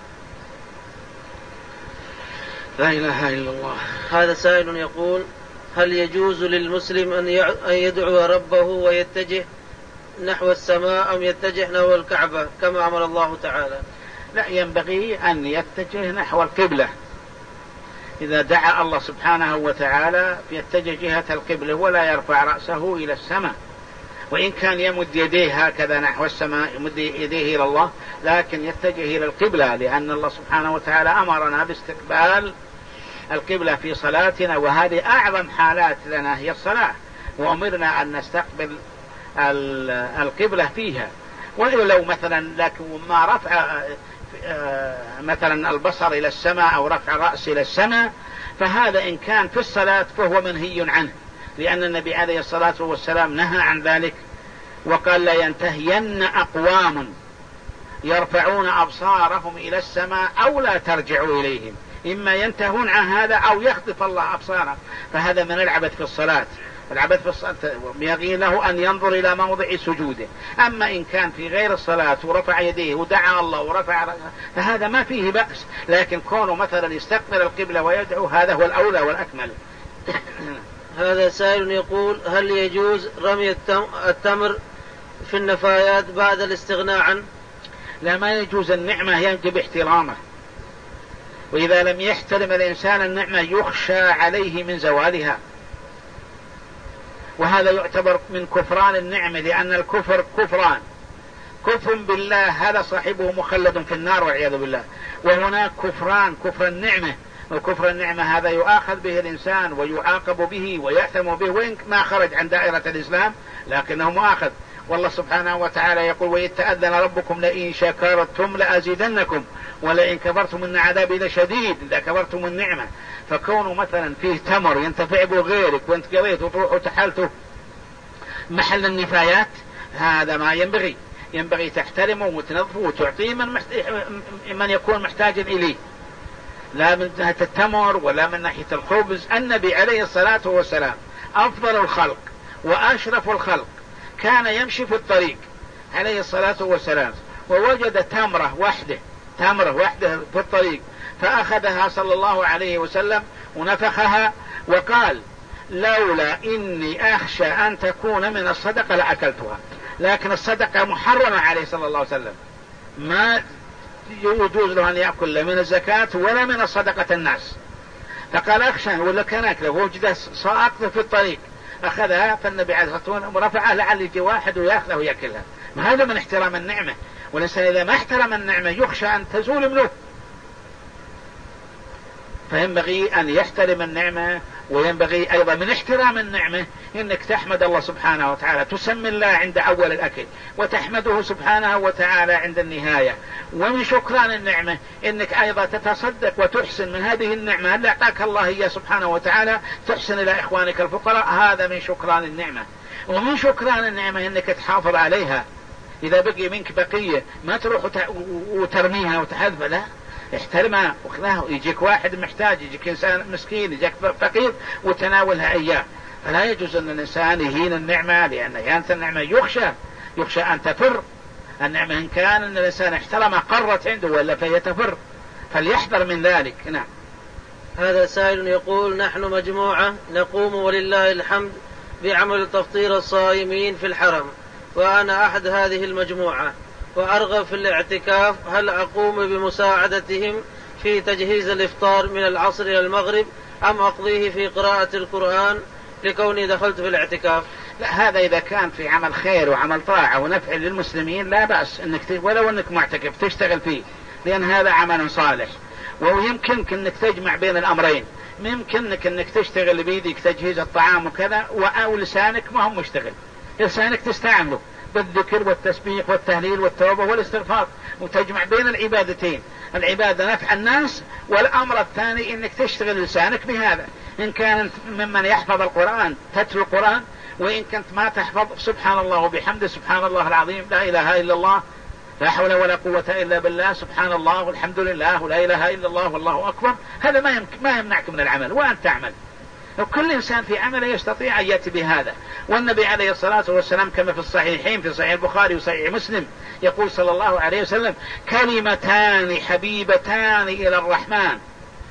لا إله إلا الله. هذا سائل يقول هل يجوز للمسلم أن يدعو ربه ويتجه نحو السماء أم يتجه نحو الكعبة كما أمر الله تعالى؟ لا، ينبغي أن يتجه نحو القبلة. إذا دعا الله سبحانه وتعالى يتجه جهة القبلة ولا يرفع رأسه إلى السماء، وإن كان يمد يديه هكذا نحو السماء يمد يديه إلى الله، لكن يتجه إلى القبلة، لأن الله سبحانه وتعالى أمرنا باستقبال القبلة في صلاتنا، وهذه أعظم حالات لنا هي الصلاة، وأمرنا أن نستقبل القبلة فيها. ولو مثلا لكن ما رفع مثلا البصر إلى السماء أو رفع الرأس إلى السماء، فهذا إن كان في الصلاة فهو منهي عنه، لأن النبي عليه الصلاة والسلام نهى عن ذلك وقال: لا ينتهين أقوام يرفعون أبصارهم إلى السماء أو لا ترجعوا إليهم، إما ينتهون عن هذا أو يخطف الله أبصارهم، فهذا من العبث في الصلاة. العبث في الصلاة ينبغي له أن ينظر إلى موضع سجوده. أما إن كان في غير الصلاة ورفع يديه ودعا الله ورفع رأسه فهذا ما فيه بأس، لكن كونه مثلا يستقبل القبلة ويدعو هذا هو الأولى والأكمل. هذا سائل يقول: هل يجوز رمي التمر في النفايات بعد الاستغناء عنه؟ لا، ما يجوز. النعمة يجب احترامه، وإذا لم يحترم الإنسان النعمة يخشى عليه من زوالها، وهذا يعتبر من كفران النعمة، لأن الكفر كفران: كفر بالله هذا صاحبه مخلد في النار والعياذ بالله، وهناك كفران كفر النعمة، وكفر النعمة هذا يؤاخذ به الإنسان ويعاقب به ويأثم به، وإن ما خرج عن دائرة الإسلام لكنه مؤاخذ. والله سبحانه وتعالى يقول: وإذ تأذن ربكم لئن شكرتم لأزيدنكم ولئن كفرتم إن عذابي لشديد إذا كفرتم النعمة. فكونه مثلا فيه تمر ينتفع به غيرك وانت قضيت وتروح وتحلته محل النفايات، هذا ما ينبغي. ينبغي تحترمه وتنظفه وتعطيه من, محت... من يكون محتاجا إليه، لا من ناحية التمر ولا من ناحية الخبز. النبي عليه الصلاة والسلام أفضل الخلق وأشرف الخلق كان يمشي في الطريق عليه الصلاة والسلام، ووجد تمرة واحدة تمرة واحدة في الطريق، فأخذها صلى الله عليه وسلم ونفخها وقال: لولا إني أخشى أن تكون من الصدقة لأكلتها. لكن الصدقة محرمة عليه صلى الله عليه وسلم، ما يجوز له أن يأكل لا من الزكاة ولا من الصدقة الناس، فقال: أخشى ولا كان أكله، ووجد ساقط في الطريق أخذها، فالنبي عليه الصلاة والسلام رفعها لعل يجي واحد ويأخذها ويأكلها. هذا من احترام النعمة، والإنسان إذا ما احترم النعمة يخشى أن تزول منه، فينبغي أن يحترم النعمة. وينبغي أيضا من احترام النعمة إنك تحمد الله سبحانه وتعالى، تسمي الله عند أول الأكل وتحمده سبحانه وتعالى عند النهاية. ومن شكران النعمة إنك أيضا تتصدق وتحسن من هذه النعمة اللي أعطاك الله هي سبحانه وتعالى، تحسن إلى إخوانك الفقراء، هذا من شكران النعمة. ومن شكران النعمة إنك تحافظ عليها، إذا بقي منك بقية ما تروح وترميها وتحذفها، لا، احترمها وخذها. يجيك واحد محتاج، يجيك إنسان مسكين، يجيك فقير وتناولها إياه. فلا يجوز أن الإنسان يهين النعمة، لأن إهانة النعمة يخشى يخشى أن تفر النعمة. إن كان أن الإنسان احترم قرت عنده ولا فهي تفر، فليحذر من ذلك. نعم. هذا سائل يقول: نحن مجموعة نقوم ولله الحمد بعمل تفطير الصائمين في الحرم، وأنا أحد هذه المجموعة وأرغب في الاعتكاف، هل أقوم بمساعدتهم في تجهيز الإفطار من العصر إلى المغرب أم أقضيه في قراءة القرآن لكوني دخلت في الاعتكاف؟ لا، هذا إذا كان في عمل خير وعمل طاعة ونفع للمسلمين لا بأس أنك ولو أنك معتكف تشتغل فيه، لأن هذا عمل صالح. ويمكنك أنك تجمع بين الأمرين، يمكنك أنك تشتغل بيدك تجهيز الطعام وكذا، أو لسانك ما هم مشتغل، لسانك تستعمله بالذكر والتسبيح والتهليل والتوبة والاستغفار، وتجمع بين العبادتين، العبادة نفع الناس، والأمر الثاني إنك تشتغل لسانك بهذا. إن كانت ممن يحفظ القرآن تتلو القرآن، وإن كنت ما تحفظ سبحان الله وبحمده سبحان الله العظيم لا إله إلا الله لا حول ولا قوة إلا بالله سبحان الله والحمد لله ولا إله إلا الله والله أكبر، هذا ما ما يمنعك من العمل وأن تعمل. وكل إنسان في عمله يستطيع أن يأتي بهذا. والنبي عليه الصلاة والسلام كما في الصحيحين في صحيح البخاري وصحيح مسلم يقول صلى الله عليه وسلم: كلمتان حبيبتان إلى الرحمن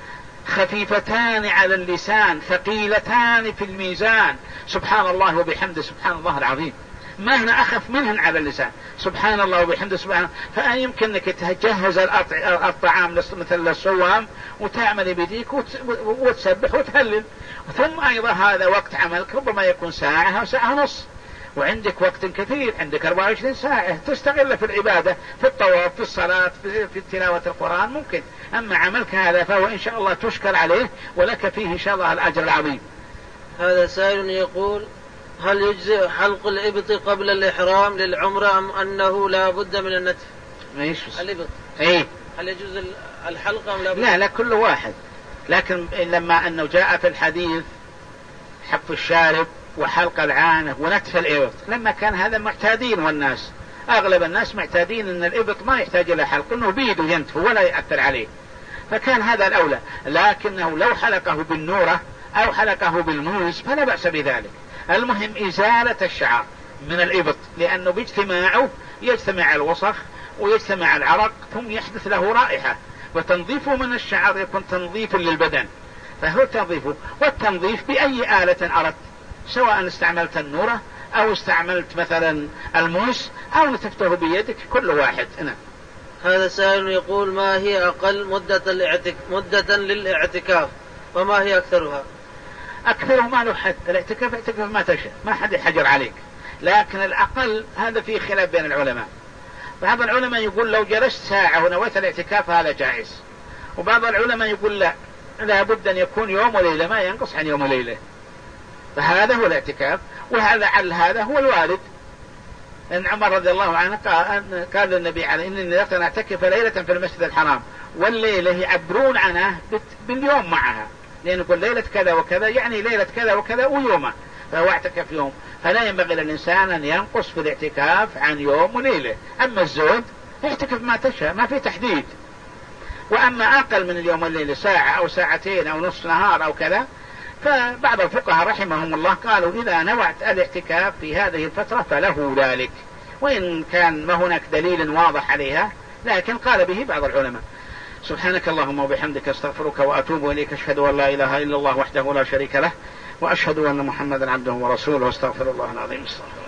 خفيفتان على اللسان ثقيلتان في الميزان، سبحان الله وبحمده سبحان الله العظيم، ما هنا أخف منهن على اللسان، سبحان الله وبحمده سبحان الله. فيمكن أنك تجهز الطعام مثل الصوام وتعمل بيديك وتسبح وتهلل، ثم أيضا هذا وقت عملك ربما يكون ساعة أو ساعة ونص، وعندك وقت كثير، عندك أربعة وعشرين ساعة تستغل في العبادة، في الطواف، في الصلاة، في تلاوة القرآن ممكن. أما عملك هذا فهو إن شاء الله تشكر عليه ولك فيه إن شاء الله الأجر العظيم. هذا سائل يقول: هل يجزئ حلق الإبط قبل الإحرام للعمرة أم أنه لا بد من النتف؟ ايش الإبط ايه هل يجوز الحلق أم لا بد؟ لا لا كل واحد، لكن لما أنه جاء في الحديث حف الشارب وحلق العانة ونتف الإبط، لما كان هذا معتادين، والناس أغلب الناس معتادين أن الإبط ما يحتاج إلى حلق، أنه بيده ينتف ولا يأثر عليه، فكان هذا الأولى. لكنه لو حلقه بالنورة أو حلقه بالموز فلا بأس بذلك. المهم إزالة الشعر من الإبط، لأنه باجتماعه يجتمع الوسخ ويجتمع العرق ثم يحدث له رائحة، وتنظيفه من الشعر يكون تنظيفا للبدن، فهو تنظيفه. والتنظيف بأي آلة أردت، سواء استعملت النورة أو استعملت مثلا الموس أو نتفته بيدك، كل واحد. أنا. هذا سائل يقول: ما هي أقل مدة, الاعتك... مدة للاعتكاف وما هي أكثرها؟ أكثره ما له حد، الاعتكاف اعتكاف ما تشاء، ما حد يحجر عليك، لكن الأقل هذا فيه خلاف بين العلماء. بعض العلماء يقول لو جلست ساعة ونويت الاعتكاف هذا جائز، وبعض العلماء يقول لا، لا بد أن يكون يوم وليلة ما ينقص عن يوم وليلة، فهذا هو الاعتكاف. وهذا على هذا هو الوارد، ان عمر رضي الله عنه قال للنبي عليه: إني نذرت أن أعتكف ليلة في المسجد الحرام، والليلة يعبرون عنها باليوم معها، لأن يقول ليلة كذا وكذا يعني ليلة كذا وكذا ويومه، فهو اعتكف يوم، فلا ينبغي للإنسان أن ينقص في الاعتكاف عن يوم وليلة. أما الزوج يعتكف ما تشاء، ما في تحديد. وأما أقل من اليوم والليلة ساعة أو ساعتين أو نصف نهار أو كذا، فبعض الفقهاء رحمهم الله قالوا إذا نوعت الاعتكاف في هذه الفترة فله ذلك، وإن كان ما هناك دليل واضح عليها، لكن قال به بعض العلماء. سبحانك اللهم وبحمدك استغفرك وأتوب إليك، أشهد أن لا إله إلا الله وحده لا شريك له، وأشهد أن محمدا عبده ورسوله، استغفر الله العظيم. استغفر